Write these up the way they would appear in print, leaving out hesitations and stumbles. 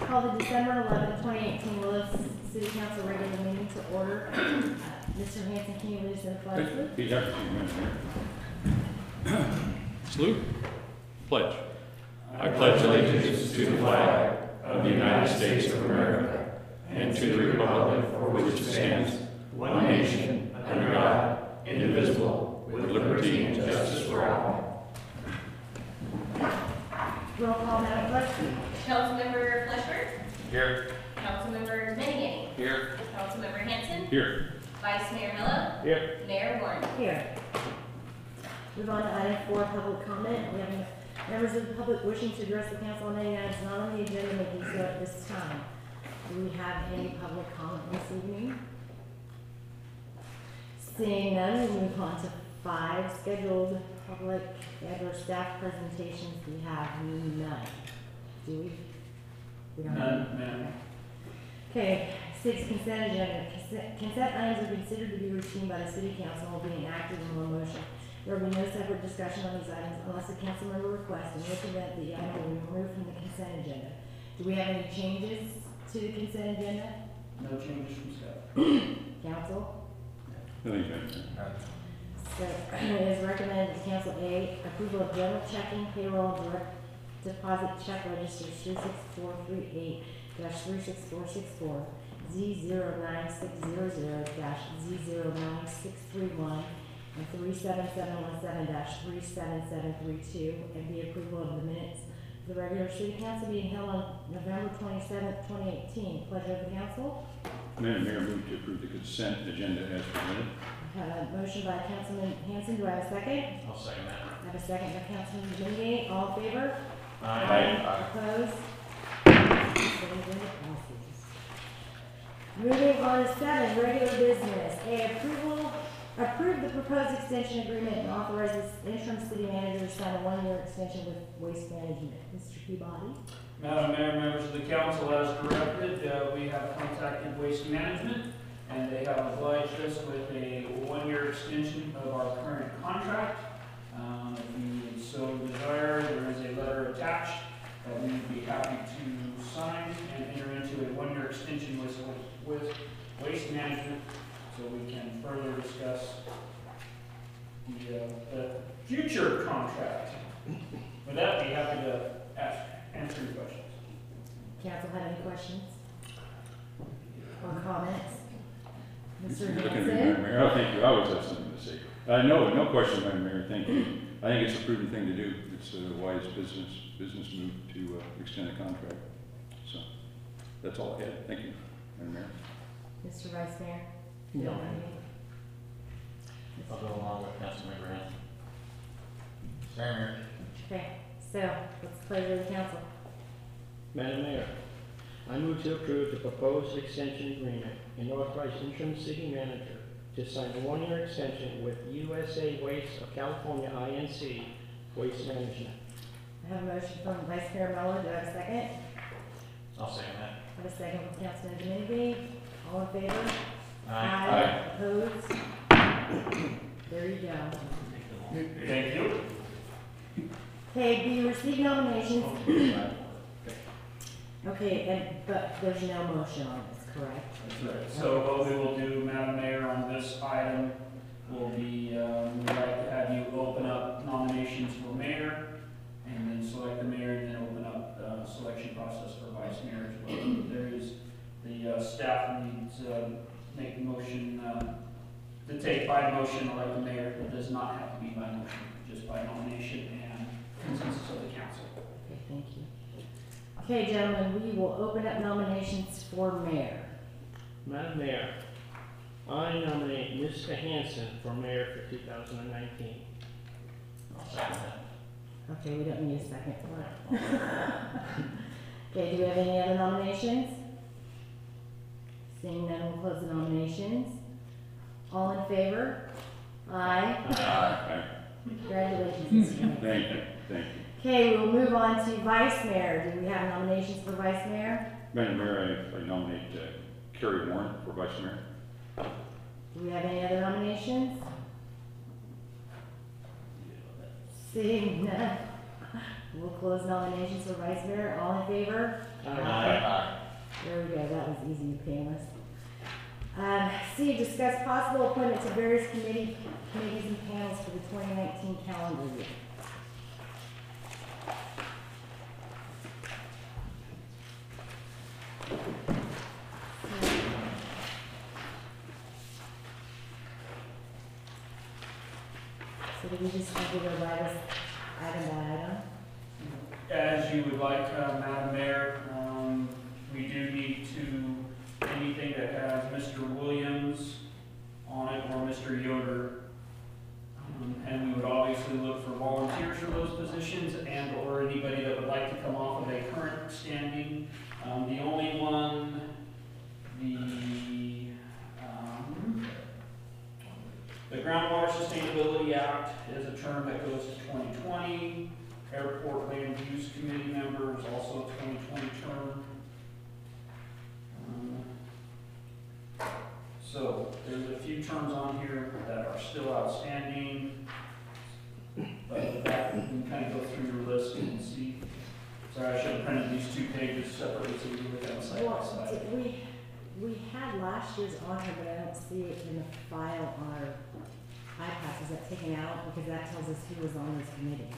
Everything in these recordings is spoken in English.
Call the December 11th, 2018 Willow City Council regular meeting to order. Mr. Hanson, can you lead us in the flag salute? He has to. Salute. Pledge. I pledge allegiance to the flag of the United States of America and to the republic for which it stands, one nation, under God, indivisible, with liberty and justice for all. Roll call, Madam Clerk. Councilmember Fleshberg. Here. Councilmember Minigan. Here. Councilmember Hanson. Here. Vice Mayor Mello. Here. Mayor Warren. Here. Move on to item 4, public comment. We have members of the public wishing to address the council on any items not on the agenda may do so at this time. Do we have any public comment this evening? Seeing none, we move on to 5 scheduled public and/or staff presentations. We have none. Do we? We don't have None. Okay, 6 consent agenda. Consent items are considered to be routine by the city council and will be enacted in one motion. There will be no separate discussion on these items unless a council member requests, and if event the item will be removed from the consent agenda. Do we have any changes to the consent agenda? No changes from staff. Council? Nothing. So it is recommended that council A, approval of general checking, payroll, direct deposit check registers 36438-36464, Z09600-Z09631, and 37717-37732, and the approval of the minutes of the regular city council meeting held on November 27th, 2018. Pleasure of the council. Madam Mayor, move to approve the consent agenda as presented. I have a motion by Councilman Hanson. Do I have a second? I'll second that. I have a second by Councilman Minigan. All in favor? Aye. Opposed? Consent agenda passes. Moving on to 7, regular business. A, approve the proposed extension agreement and authorizes interim city manager to sign a 1-year extension with Waste Management. Mr. Peabody. Madam Mayor, members of the council, as directed, we have contacted Waste Management, and they have obliged us with a 1-year extension of our current contract. If you so desire, there is a letter attached that we would be happy to sign and enter into a 1-year extension with Waste Management, so we can further discuss the future contract. With that, be happy to answer your questions. Council have any questions or comments? Mr. Looking at me, Madam Hanson? Mayor. Oh, thank you. I always have something to say. No question, Madam Mayor. Thank you. I think it's a prudent thing to do. It's a wise business move to extend a contract. So that's all I had. Thank you, Madam Mayor. Mr. Vice Mayor? No. You don't have any? I'll go along with Councilmember Hanson. Same here. Okay, so what's the pleasure of the council? Madam Mayor, I move to approve the proposed extension agreement and authorize interim city manager to sign a 1-year extension with USA Waste of California, INC, Waste Management. I have a motion from Vice Mayor Mello. Do I have a second? I'll second that. I have a second from Councilman Domingue. All in favor? Aye. Opposed? There you go. Thank you. Okay, B, receive nominations. Okay, but there's no motion on this, correct? That's right. So what we will do, Madam Mayor, on this item will be, we'd like to have you open up nominations for mayor, and then select the mayor, and then open up the selection process for vice mayor as well. There is, the staff needs to make a motion, to take by motion, elect the mayor. It does not have to be by motion, just by nomination and consensus of the council. Okay, thank you. Okay, gentlemen, we will open up nominations for mayor. Madam Mayor, I nominate Mr. Hanson for mayor for 2019. I'll second that. Okay, we don't need a second for it. Okay, do we have any other nominations? Seeing none, we'll close the nominations. All in favor? Aye. Aye. Congratulations, Mr. Mayor. Thank you. Thank you. Okay, we'll move on to vice mayor. Do we have nominations for vice mayor? Madam Mayor, I nominate Kerry Warren for vice mayor. Do we have any other nominations? Seeing none, I We'll close nominations for vice mayor. All in favor? Aye. There we go, that was easy and painless. C, discuss possible appointment to various committees and panels for the 2019 calendar year. So do we just have to go by this item by item? As you would like, Madam Mayor, we do need to, anything that has Mr. Williams on it or Mr. Yoder. And we would obviously look for volunteers for those positions and or anybody that would like to come off of a current standing. The only one, the Groundwater Sustainability Act is a term that goes to 2020. Airport Land Use Committee member is also a 2020 term. So there's a few terms on here that are still outstanding. But with that, we can kind of go through your list and see. Sorry, I should have printed these 2 pages separately so you can look at them side by Well, side. we had last year's on here, but I don't see it in the file on our iPads. Is that taken out? Because that tells us who was on those committees.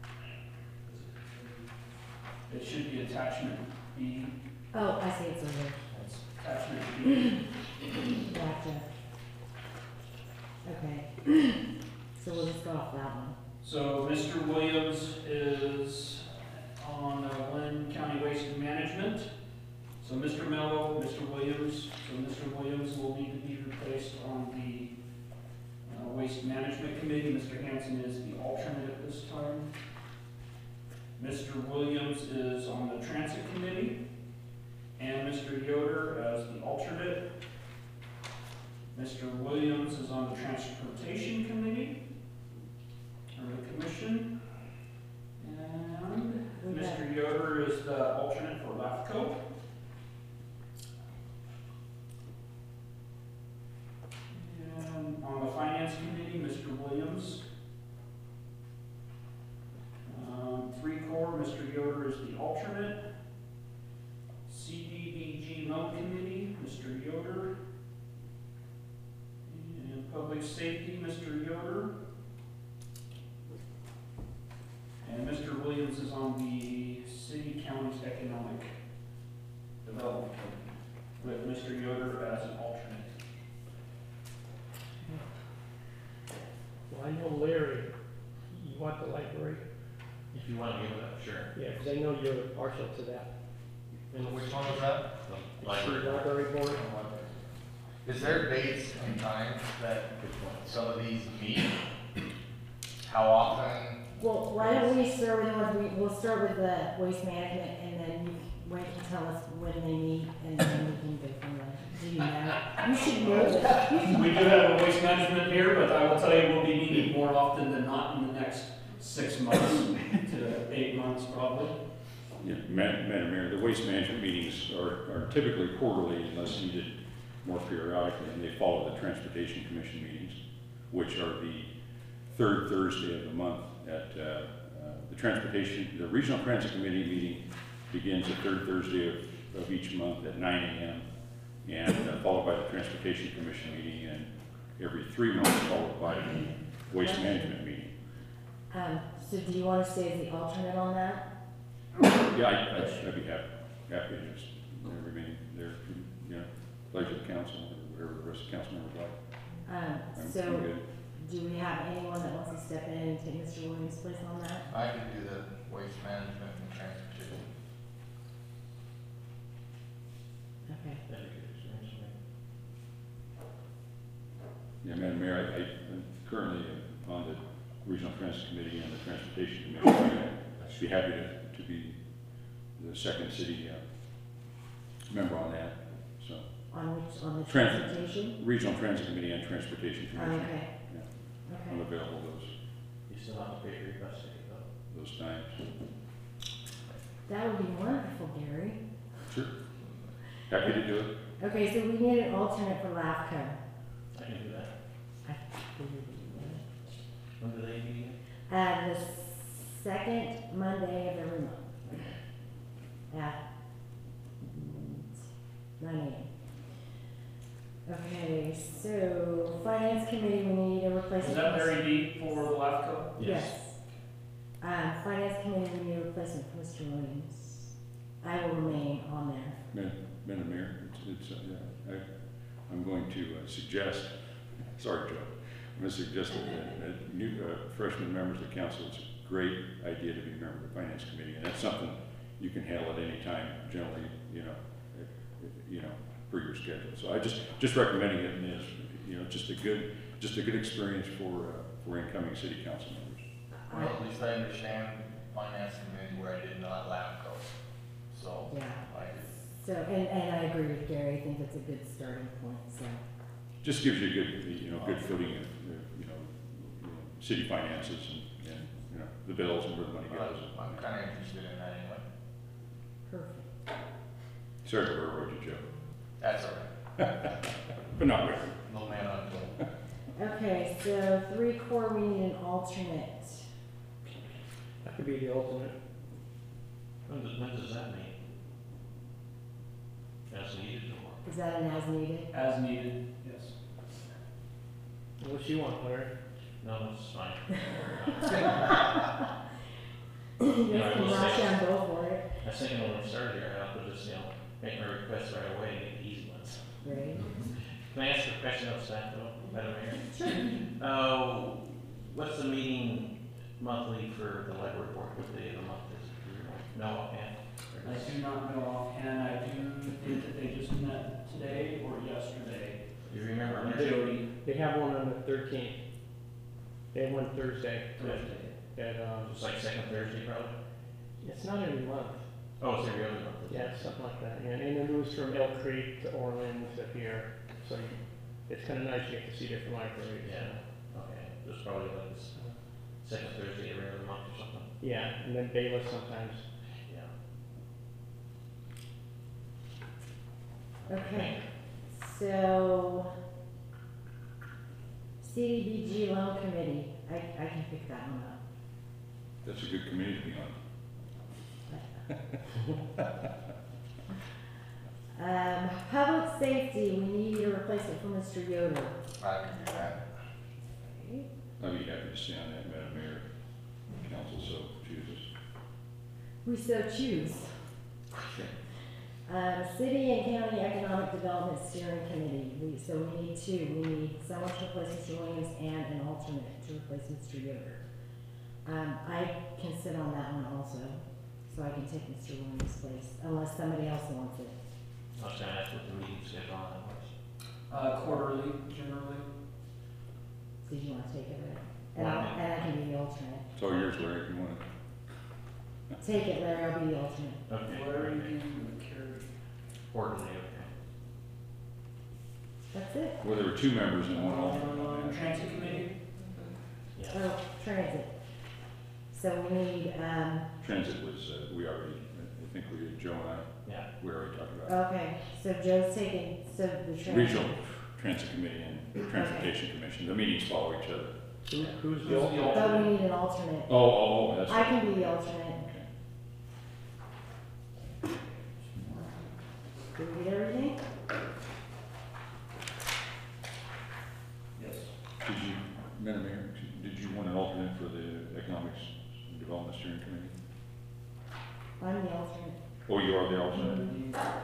It should be attachment B. Oh, I see it's over there. That's attachment B. Gotcha. Okay. So we'll just go off that one. So Mr. Williams is on Lynn County Waste Management. So Mr. Mello, Mr. Williams, so Mr. Williams will need to be replaced on the Waste Management Committee. Mr. Hanson is the alternate at this time. Mr. Williams is on the Transit Committee, and Mr. Yoder as the alternate. Mr. Williams is on the Transportation Committee, or the Commission, and Mr. Yoder is the alternate for LAFCO. And on the Finance Committee, Mr. Williams. 3 Corps, Mr. Yoder is the alternate. CDBG Loan Committee, Mr. Yoder. And Public Safety, Mr. Yoder. And Mr. Williams is on the City County's Economic Development Committee, with Mr. Yoder as an alternate. Well, I know Larry, you want the library? If you want to give it up, sure. Yeah, because I know you're partial to that. And Which one was that? The library. Library board? Is there dates and times that some of these meet? How often? Well, why don't we start with the ones, we'll start with the waste management, and then Wayne can tell us when they meet, and then we can go from there. Do you know? You should know that. We do have a waste management here, but I will tell you, we'll be meeting more often than not in the next 6 months to 8 months probably. Yeah, Madam Mayor, the waste management meetings are typically quarterly unless needed more periodically, and they follow the Transportation Commission meetings, which are the 3rd Thursday of the month at the Regional Transit Committee meeting begins the 3rd Thursday of each month at 9 a.m. and followed by the Transportation Commission meeting, and every 3 months followed by the waste management meeting. So do you want to stay as the alternate on that? Yeah, I'd be happy to just remain there, pleasure of council, or whatever the rest of the council members like. I'm So good. do we have anyone that wants to step in and take Mr. Williams' place on that? I can do the waste management and transportation. Okay. That'd be good experience for me. Yeah, Madam Mayor, I'm currently on the Regional Transit Committee and the Transportation Committee. I'd be happy to be the second city member on that. So, On which, on the Transit. transportation? Regional Transit Committee and Transportation Oh, Commission. okay. Yeah. I'm Okay. available You still have to pay for your bus ticket though. those times. That would be wonderful, Gary. Sure. Happy to do it. Okay, so we need an alternate for LAFCO. I can do that. I figured we would. When do they meet? The second Monday of every month at 9 a.m. Okay, so Finance Committee, we need a replacement. Is that very deep for the LAFCO? Yes. Finance Committee, we need a replacement for Mr. Williams. I will remain on there. Madam Mayor, I'm going to suggest, sorry, Joe, I'm going to suggest that new freshman members of the council, it's a great idea to be a member of the Finance Committee, and that's something you can handle at any time, generally, per your schedule. So I just recommending it, and it's, just a good experience for incoming city council members. Well, at least I understand finance committee where I did not LAFCO. So, Yeah. I did. So, and I agree with Gary, I think that's a good starting point, so. Just gives you a good footing of, city finances and the bills and where the money goes. I'm kind of interested in that anyway. Perfect. Sorry to railroad you, Joe, That's all right. but not really. No man on Joe. Okay, so 3 core, we need an alternate. I could be the alternate. When does that mean? As needed or? Is that an as needed? As needed, yes. What you want, Larry? No, that's fine. You Yeah, I can will rush say- and go for it, I was thinking when we started here, I could just, make my request right away and get the easy ones. right? Can I ask a question of staff though, Madam Mayor? Sure. What's the meeting monthly for the library board? What day of the month is it? Do you know offhand? Or I does- do not know offhand, I do think that they just met today or yesterday. Do you remember? Jody, They have one on the 13th. They have one Thursday. Thursday. At, It's like second Thursday probably? it's not every month. Oh, it's every other month. isn't Yeah, it? something like that. Yeah, and it moves from Elk Creek to Orland to here. So it's kind of nice, you get to see different libraries. Yeah, okay. There's probably like this second Thursday every other month or something. Yeah, and then Bayless sometimes. Yeah. Okay, so CDBG loan committee, I can pick that one up. That's a good committee to be on. Public safety, we need a replacement for Mr. Yoder. I can do that. I'd be happy to stay on that, Madam Mayor, council so chooses. We so choose. City and County Economic Development Steering Committee, so we need 2. We need someone to replace Mr. Williams and an alternate to replace Mr. Yoder. I can sit on that one also, so I can take Mr. Williams' place, unless somebody else wants it. I was gonna ask what the meeting schedule on that was. Quarterly, generally. Did you want to take it, Rick? Why? And I can be the alternate. It's all yours, Larry, if you want it. Take it, Larry, I'll be the alternate. Okay. Larry, you carry. Quarterly, okay. That's it. Well, there were 2 members and 1 alternate. Transit committee? Yeah. Oh, transit. So we need, Transit was, we already, I think Joe and I, Yeah. we already talked about okay, so Joe's taking, so the it. transit. Regional Transit Committee and Transportation Commission, the meetings follow each other. Who's the the alternate? But we need an alternate. Oh, that's. I can be the alternate. Okay. Did we get everything? Yes. Did you, Madam Mayor, did you want an alternate for the Economics and Development Steering Committee? I'm the alternate, Oh, you are the alternate? Okay.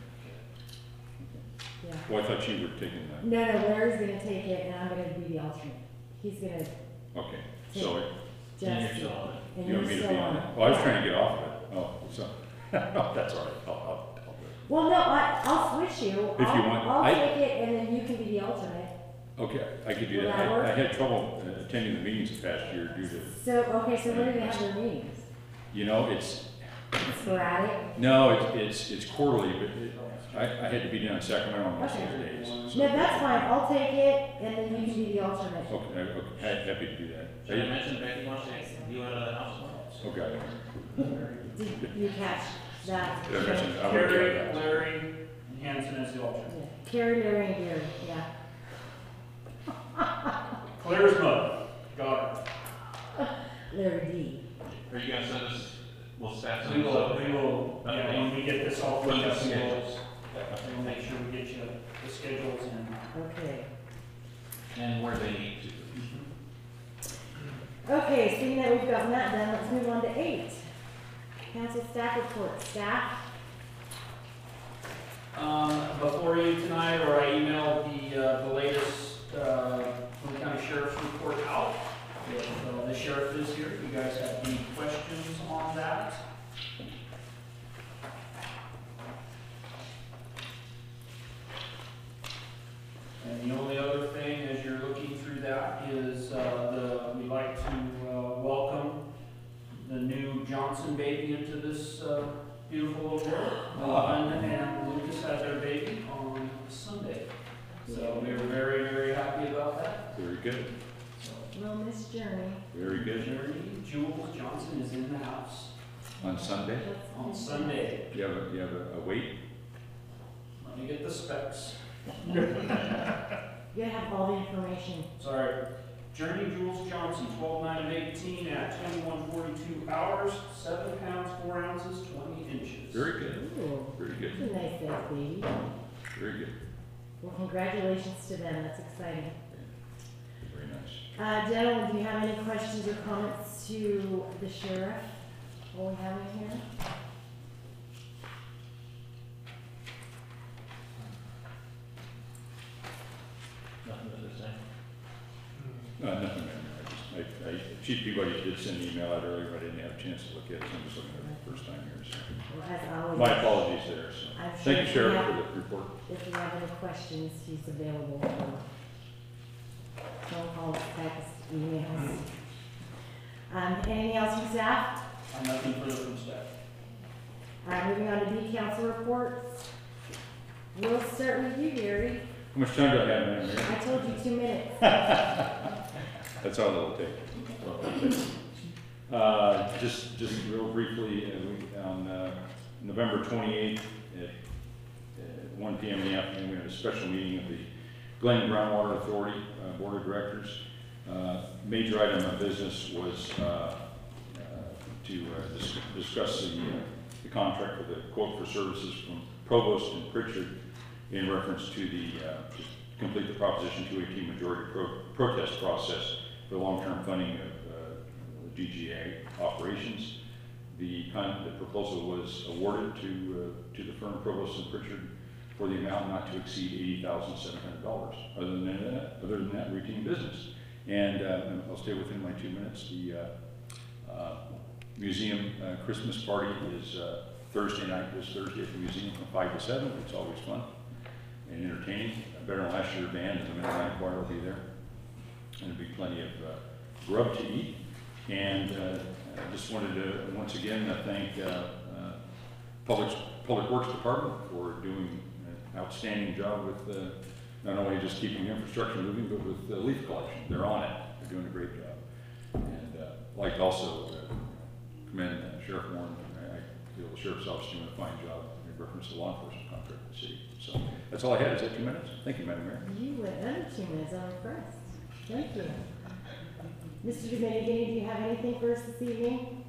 yeah. Well, I thought you were taking that. No, Larry's gonna take it and I'm gonna be the alternate. He's gonna Okay, so just. And you're still on it. And you you're want me to still be on it? Oh, I was trying to get off of it. Oh, so, that's all right. I'll do it. Well, no, I'll switch you. If you want, I'll I- take it and then you can be the alternate. Okay, I could do Will that. that work? I had trouble attending the meetings the past year due to, So, okay, so when do they have their meetings? it's, Sporadic? no, it's quarterly, but I had to be down in Sacramento on most of those days. so- No, that's fine. I'll take it and then you can be the alternate. Okay, happy to do that. Should I mention Becky wants to, you out of the house? Okay. Did you catch that? Did I mention- I would do Carrie, that. Larry, and Hanson as the alternate. Yeah. Carrie, Larry, and Gary, yeah. Clear as mud. Got it. Larry D. Are you gonna send us, will staff We send us? will, yeah, when we get this all With cleaned the up, schedules. we'll make sure we get you the schedules and. Okay. And where they need to. Okay, seeing that we've gotten that done, let's move on to 8. Council staff report. Staff? Before you tonight, or I emailed the latest, Boone County Sheriff's report out. If, the sheriff is here, if you guys have any questions on that? And the only other thing, as you're looking through that, is, we'd like to, welcome the new Johnson baby into this, beautiful little world. Linda and Lucas had their baby on Sunday. So we were very, very happy about that. Very good, So, Well, Miss Journey. very good. Jerry Jules Johnson is in the house On Sunday, on Sunday. you have a wait? Let me get the specs. You gotta have all the information. Sorry. Journey Jules Johnson, 12/9/18 at 21:42 hours, 7 pounds, 4 ounces, 20 inches. Very good, Ooh, very that's good, a nice size baby. very good, Well, congratulations to them, that's exciting. very nice. Gentlemen, do you have any questions or comments to the sheriff while we have him here? Nothing to say. Nothing, Madam Mayor. Chief Peabody did send an email out earlier, but I didn't have a chance to look at it, so I'm just looking at it the first time here, so. Well, as always. My apologies there, so. I'm sure Thank you, if Sheriff, have- for the report. If you have any questions, he's available for phone calls, texts, emails. Anything else from staff? Nothing further from staff. Moving on to B council reports. We'll start with you, Gary. How much time do I have, Madam Mayor? I told you 2 minutes. That's all it'll take. Just real briefly, on November 28th at 1 p.m. in the afternoon, we had a special meeting of the Glen Groundwater Authority Board of Directors. Major item of business was to discuss the contract for the quote for services from Provost and Pritchard in reference to the to complete the Proposition 218 majority protest process for long-term funding of GGA operations. The proposal was awarded to the firm Provost and Pritchard for the amount not to exceed $80,700. Other than that, routine business. And I'll stay within my 2 minutes. The museum Christmas party is Thursday night, this Thursday at the museum from 5 to 7. It's always fun and entertaining. Better than last year's band, and the Midnight Choir will be there. And there'll be plenty of grub to eat. And I just wanted to once again thank Public Works Department for doing an outstanding job with not only just keeping infrastructure moving, but with leaf collection. They're on it. They're doing a great job. And I'd like to also commend Sheriff Warren. I feel the Sheriff's Office is doing a fine job in reference to law enforcement contract with the city. So that's all I had. Is that 2 minutes? Thank you, Madam Mayor. You went under 2 minutes, I'm impressed. Thank you. Mr. Domenichini, do you have anything for us this evening?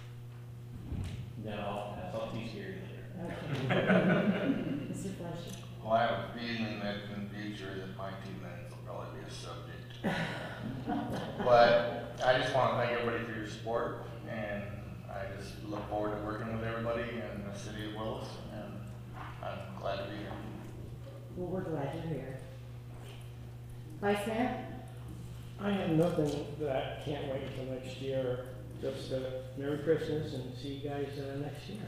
No, I'll talk to you here later. Okay. Mr. Fleischer? Well, I have a feeling that in the future that my 2 minutes will probably be a subject. But I just want to thank everybody for your support, and I just look forward to working with everybody in the city of Willis, and I'm glad to be here. Well, we're glad you're here. Vice Mayor? I have nothing that I can't wait until next year. Just Merry Christmas and see you guys next year.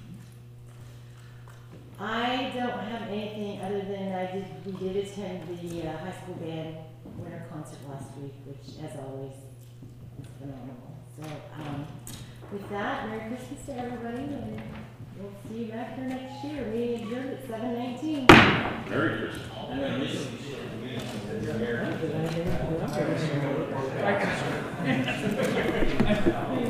I don't have anything other than we did attend the high school band winter concert last week, which as always is phenomenal. So with that, Merry Christmas to everybody, and we'll see you back here next year. Meeting adjourned at 7:19. Merry Christmas. And then this is- I